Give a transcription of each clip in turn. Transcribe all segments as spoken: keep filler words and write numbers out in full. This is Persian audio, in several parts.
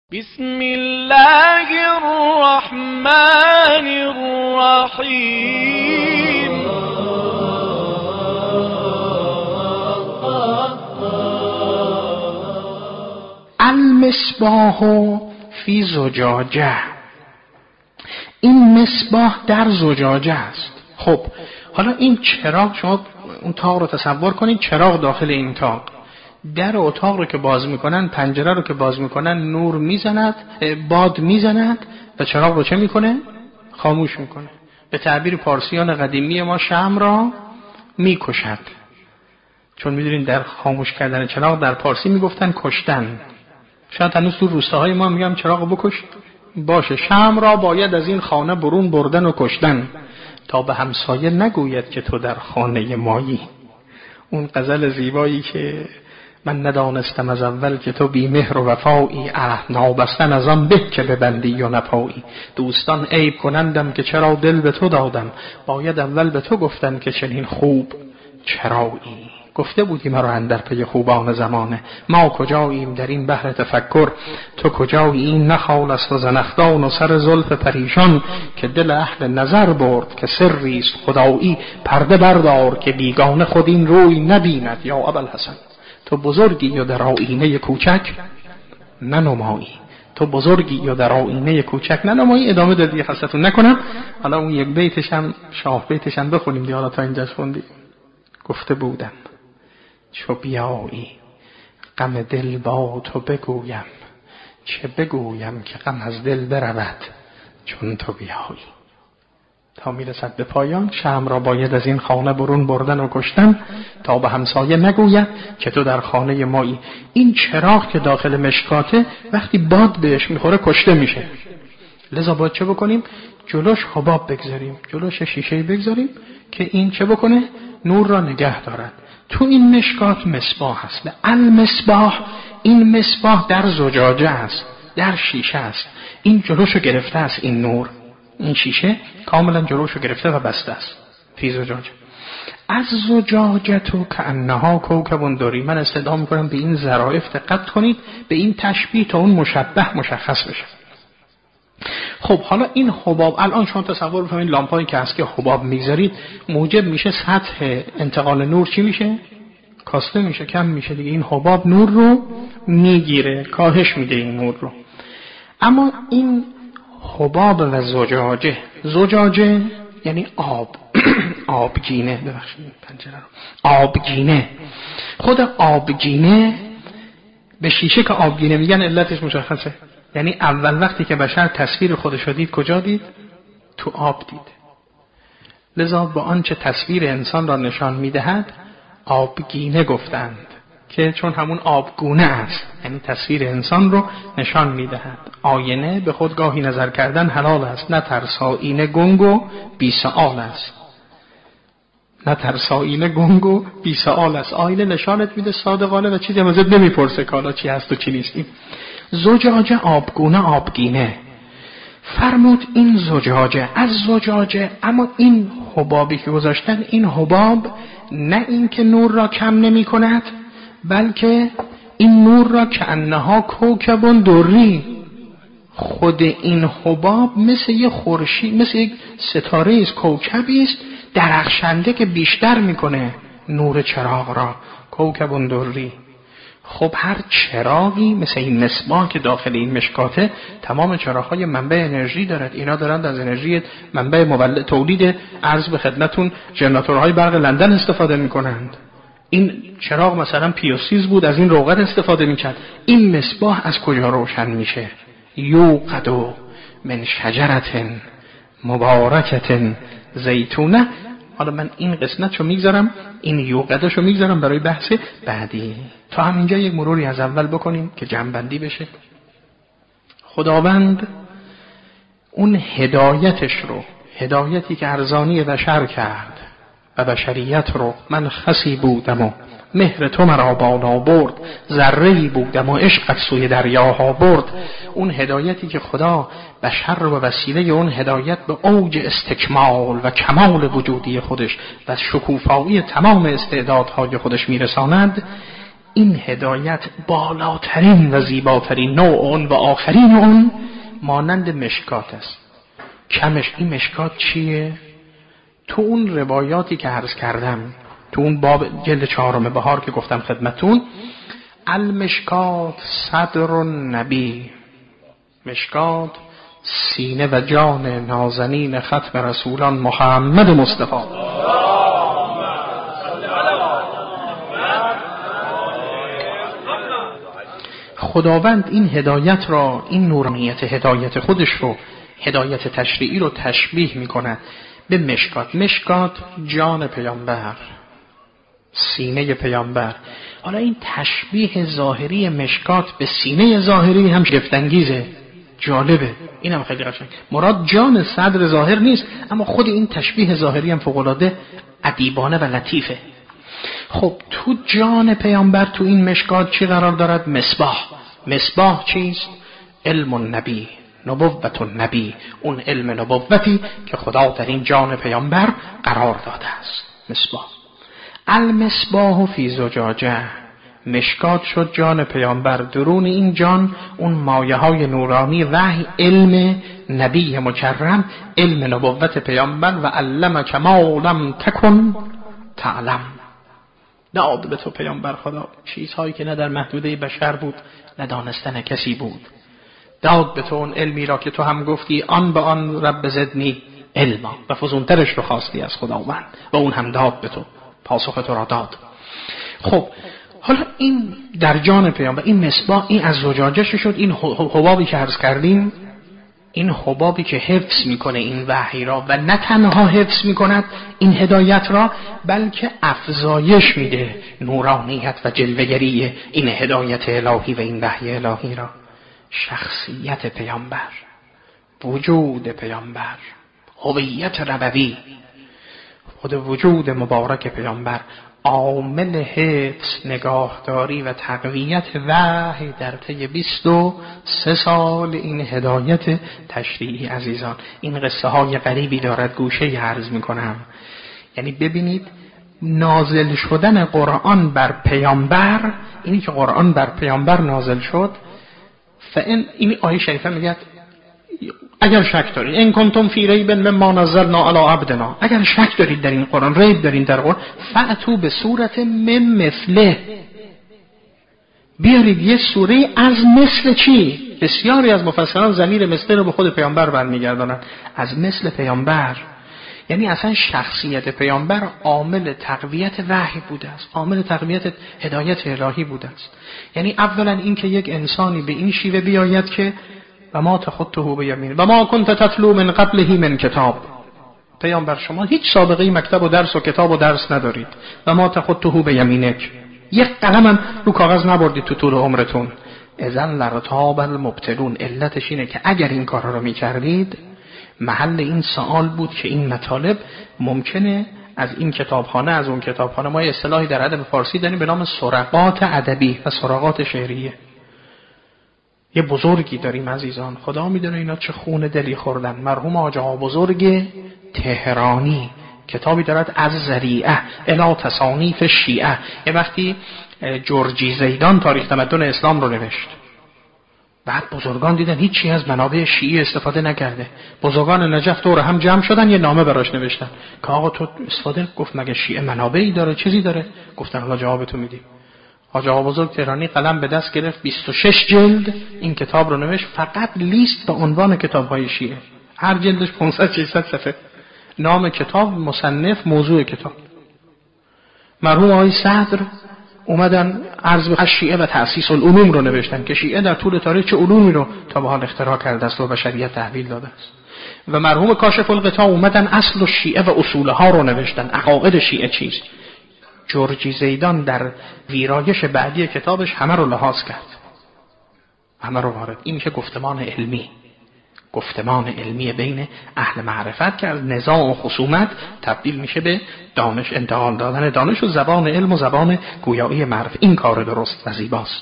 بسم الله الرحمن الرحیم. المصباح فی زجاجه. این مصباح در زجاجه است. خب حالا این چراغ، شما اون تاق رو تصور کنید، چراغ داخل این تاق، در اتاق رو که باز میکنن، پنجره رو که باز میکنن، نور میزند، باد میزند و چراغ رو چه میکنه؟ خاموش میکنه. به تعبیر پارسیان قدیمی ما شمع را میکشد. چون میدونین در خاموش کردن چراغ در پارسی میگفتن کشتن. شاید هنوز تو روستاهای ما میگم چراغ بکش. باشه، شمع را باید از این خانه برون بردن و کشتن تا به همسایه نگوید که تو در خانه مایی. اون غزل زیبایی که من ندانستم از اول که تو بی مهر و وفایی، اه نابستن از آن به که ببندی و نپایی. دوستان عیب کنندم که چرا دل به تو دادم، باید اول به تو گفتن که چنین خوب چرایی. گفته بودی مرا اندر پی خوبان زمانه، ما کجاییم در این بحر تفکر، تو کجایی این نخال است و زنخدان و سر زلف پریشان، که دل اهل نظر برد که سریست خدایی. پرده بردار که بیگانه خود این روی نبیند، یا ابوالحسن تو بزرگی و در آینه کوچک ننمایی. تو بزرگی و در آینه کوچک ننمایی. ادامه دادی خستتون نکنم. حالا اون یک بیتش هم شاه بیتش هم بخونیم دی. حالا تا اینجاش خوندی. گفته بودم چو بیایی غم دل با تو بگویم، چه بگویم که غم از دل برود چون تو بیایی. تا میرسد به پایان، شمع را باید از این خانه برون بردن و کشتن تا به همسایه نگوید که تو در خانه مایی. این چراغ که داخل مشکاته وقتی باد بهش میخوره کشته میشه. لذا باید چه بکنیم؟ جلوش حباب بگذاریم، جلوش شیشه بگذاریم که این چه بکنه؟ نور را نگه دارد. تو این مشکات مصباح هست. المصباح، این مصباح در زجاجه است، در شیشه است. این جلوشو گرفته است. این نور، این شیشه کاملا جلوشو گرفته و بسته است. فی زجاجه. از زجاجه تو کانها کوکب دری. من استدعا میکنم به این ظرافت دقت کنید، به این تشبیه تا اون مشبه مشخص بشه. خب حالا این حباب، الان شما تصور بفرمایید لامپایی که هست که حباب میذارید موجب میشه سطح انتقال نور چی میشه؟ کاسته میشه، کم میشه دیگه. این حباب نور رو میگیره، کاهش میده این نور رو. اما این حباب و زجاجه، زجاجه یعنی آب آبگینه، ببخشید پنجره رو، آبگینه. خود آبگینه به شیشه که آبگینه میگن علتش مشخصه. یعنی اول وقتی که بشر تصویر خودش رو دید کجا دید؟ تو آب دید. لذا با آنچه تصویر انسان را نشان میدهد آبگینه گفتند، که چون همون آبگونه است، یعنی تصویر انسان رو نشان میدهد. آینه به خود گاهی نظر کردن حلال است، نه ترسایینه گنگ و بی سؤال است. نه ترسایینه گنگ و بی سؤال است. آینه نشانت میده صادقانه و چیزی ازت نمیپرسه که حالا چی هست و چی نیستی. زجاجه آبگونه آبگینه. فرمود این زجاجه، از زجاجه. اما این حبابی که گذاشتن، این حباب نه این که نور را کم نمی کند، بلکه این نور را که انها کوکب دری. خود این حباب مثل یک خورشید، مثل یک ستاره است، کوکبی است درخشنده که بیشتر میکنه نور چراغ را. کوکب دری. خب هر چراغی مثل این مصباح که داخل این مشکاته، تمام چراغ‌های منبع انرژی دارد. اینا دارند از انرژی منبع مولد تولید، عرض به خدمتون، ژنراتورهای برق لندن استفاده میکنند. این چراغ مثلا پیوسیز بود، از این روغن استفاده میکرد. این مصباح از کجا روشن میشه؟ یوقد من شجرة مبارکة زیتونه. حالا من این قسمتشو میگذارم، این یوقدشو میگذارم برای بحث بعدی. تا همینجا یک مروری از اول بکنیم که جمع‌بندی بشه. خداوند اون هدایتش رو، هدایتی که ارزانی بشر کرد و بشریت رو، من خسی بودم و مهر تو مرا بالا برد، ذره‌ای بودم و عشقت سوی دریاها برد. اون هدایتی که خدا بشر رو به وسیله اون هدایت به اوج استکمال و کمال وجودی خودش و شکوفایی تمام استعدادهای خودش میرساند، این هدایت بالاترین و زیباترین نوع اون و آخرین اون مانند مشکات است. کمش این مشکات چیه؟ تو اون روایاتی که عرض کردم، تو اون باب جلد چهارم بهار که گفتم خدمتون، المشکات صدر النبی، مشکات سینه و جان نازنین ختم رسولان محمد مصطفی. خداوند این هدایت را، این نورانیت هدایت خودش رو، هدایت تشریعی رو تشبیه میکنه به مشکات. مشکات جان پیامبر، سینه پیامبر. حالا این تشبیه ظاهری مشکات به سینه ظاهری هم شگفت‌انگیزه، جالبه، این هم خیلی قشنگ. مراد جان صدر ظاهر نیست، اما خود این تشبیه ظاهری هم فوق‌العاده ادیبانه و لطیفه. خب تو جان پیامبر تو این مشکات چی قرار دارد؟ مصباح. مصباح چیست؟ علم النبی، نبوت النبی، اون علم نبوتی که خدا در این جان پیامبر قرار داده است. مصباح. المصباح فی زجاجه، مشکات شد جان پیامبر، درون این جان اون مایه های نورانی وحی، علم نبی مکرم، علم نبوت پیامبر. و علمک ما لم تکن تعلم، داد به تو پیامبر خدا چیزهایی که نه در محدوده بشر بود، ندانستن کسی بود. داد به تو اون علمی را که تو هم گفتی آن به آن رب زدنی علما، و فزونترش رو خواستی از خداوند و اون هم داد به تو، پاسخ تو را داد. خب حالا این در جان پیامبر، این مصباح، این از زجاجه شد. این حبابی که عرض کردیم، این حبابی که حفظ میکنه این وحی را، و نه تنها حفظ میکند این هدایت را، بلکه افزایش میده نورانیت و جلوه‌گری این هدایت الهی و این وحی الهی را. شخصیت پیامبر، وجود پیامبر، هویت نبوی، خود وجود مبارک پیامبر عامل حفظ، نگاهداری و تقویت وحی در طی بیست و سه سال این هدایت تشریعی. عزیزان این قصه های غریبی دارد، گوشه عرض می کنم. یعنی ببینید نازل شدن قرآن بر پیامبر، اینی که قرآن بر پیامبر نازل شد، فإن این آیه شریفه میگه اگر شک دارید ان کنتم فی ریب مما نزلنا علی عبدنا، اگر شک دارید در این قرآن، ریب دارید در قرآن، فأتوا به صورت من مثله، بیارید یه سوره از مثل چی؟ بسیاری از مفسران ضمیر مثل رو به خود پیامبر برمیگردانند، از مثل پیامبر. یعنی اصلا شخصیت پیامبر عامل تقویت وحی بوده است، عامل تقویت هدایت الهی بوده است. یعنی اولا این که یک انسانی به این شیوه بیاید که و ما تخطه بیمین و ما کنت تتلو من قبله من کتاب، پیامبر شما هیچ سابقه مکتب و درس و کتاب و درس ندارید، و ما تخطه بیمینک، یک قلم هم رو کاغذ نبردید تو طول عمرتون. اذن لرتاب المبتلون، علتش اینه که اگر این کارا رو میکردید، محل این سوال بود که این مطالب ممکنه از این کتابخانه از اون کتابخانه، ما یه اصطلاحی در ادب فارسی داریم به نام سرقات ادبی و سرقات شعریه. یه بزرگی داریم عزیزان، خدا میدونه اینا چه خون دلی خوردن، مرحوم آقا بزرگ تهرانی، کتابی دارد از ذریعه الی تصانیف شیعه. یه وقتی جورجی زیدان تاریخ تمدن اسلام رو نوشت، بعد بزرگان دیدن هیچی از منابع شیعی استفاده نکرده، بزرگان نجف دور هم جمع شدن، یه نامه براش نوشتن که آقا تو استفاده، گفت مگه شیعه منابعی داره، چیزی داره؟ گفتن حالا جوابتو میدیم. حاج آقا بزرگ تهرانی قلم به دست گرفت، بیست و شش جلد این کتاب رو نوشت، فقط لیست به عنوان کتاب‌های شیعه، هر جلدش پانصد ششصد صفحه، نام کتاب، مصنف، موضوع کتاب. مرحوم آقای صدر اومدن عرض به شیعه و تأسیس العلوم رو نوشتن که شیعه در طول تاریخ چه علومی رو تا به حال اختراع کرده است و بشریت تحویل داده است. و مرحوم کاشف الغطا اومدن اصل الشیعه و اصولها رو نوشتن، عقاید شیعه چیست. جورجی زیدان در ویرایش بعدی کتابش همه رو لحاظ کرد، همه رو وارد. این میشه گفتمان علمی، گفتمان علمی بین اهل معرفت که از نزاع و خصومت تبدیل میشه به دانش، انتقال دادن دانش و زبان علم و زبان گویایی معرفت. این کار درست و زیباست.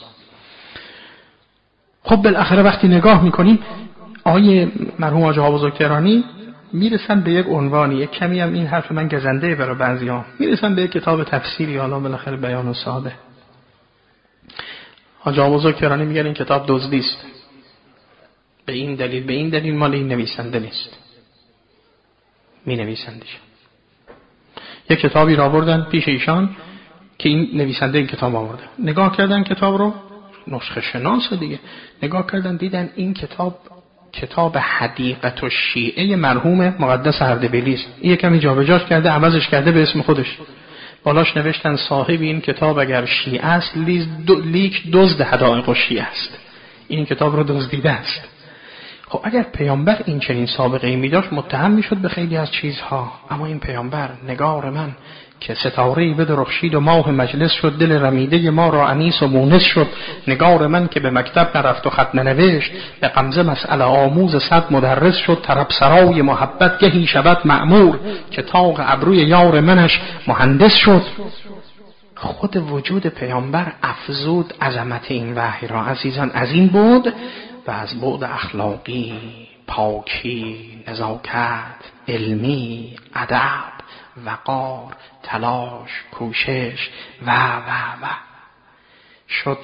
خب بالاخره وقتی نگاه میکنیم آیه مرحوم آقا بزرگ تهرانی میرسن به یک عنوانی، یک کمی هم این حرف من گزنده برای بعضی‌ها، میرسن به یک کتاب تفسیری، حالا بالاخره بیان و ساده. حاج آقا بزرگ کرانی میگن این کتاب دزدی است، به این دلیل به این دلیل مال این نویسنده نیست، می نویسندش. یک کتابی را آوردن پیش ایشان که این نویسنده این کتاب آورده، نگاه کردن کتاب رو، نسخه شناس دیگه، نگاه کردن دیدن این کتاب کتاب حدیقت الشیعه مرحوم مقدس اردبیلی است. این یکمی جابجاش کرده، عوضش کرده به اسم خودش، بالاش نوشتن صاحب این کتاب اگر شیعه است لیک دزد حدائق الشیعه است، این کتاب رو دزدیده است. خب اگر پیامبر این چنین سابقه ای می داشت متهم می شد به خیلی از چیزها، اما این پیامبر نگار من که ستاره‌ای بدرخشید و ماه مجلس شد، دل رمیده ما را انیس و مونس شد، نگار من که به مکتب نرفت و خط ننوشت، به غمزه مسئله آموز صد مدرس شد، طرب سرای محبت گهی شود مأمور، که طاق ابروی یار منش مهندس شد. خود وجود پیامبر افزود عظمت این وحی را عزیزان، از این بود و از بعد اخلاقی، پاکی، نزاکت، علمی، ادب، وقار، تلاش، کوشش و و و شد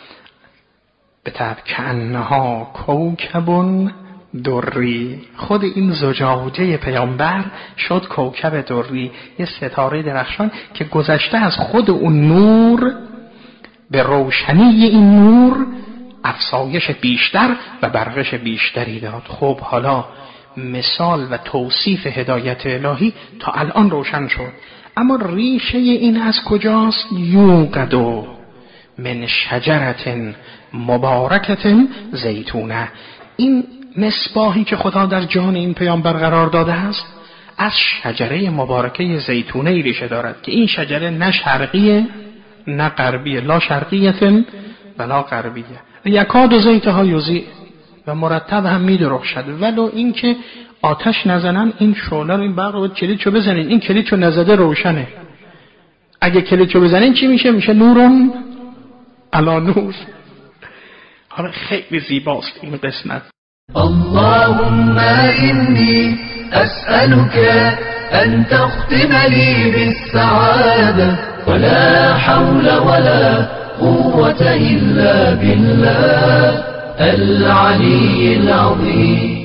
به طب کأنها کوکبون دری. خود این زجاجه پیامبر شد کوکب دری، یه ستاره درخشان که گذشته از خود اون نور به روشنی این نور افزایش بیشتر و برقش بیشتری داد. خب حالا مثال و توصیف هدایت الهی تا الان روشن شد، اما ریشه این از کجاست؟ یوقد من شجرت مبارکت زیتونه. این مصباحی که خدا در جان این پیامبر قرار داده است از شجره مبارکه زیتونه ای ریشه دارد که این شجره نه شرقیه نه غربیه، لا شرقیه ولا غربیه، یکاد زیتها یضیء و مرتب هم می درخشد، ولو این که آتش نزنن این شعله رو، این برق رو کلیدشو بزنین، این کلیدشو نزده روشنه، اگه کلیدشو بزنین چی میشه؟ میشه نورون علی نور. حالا خیلی زیباست این قسمت. اللهم إني أسألك أن تختم لي بالسعادة ولا حول ولا قوة إلا بالله العلي العظيم.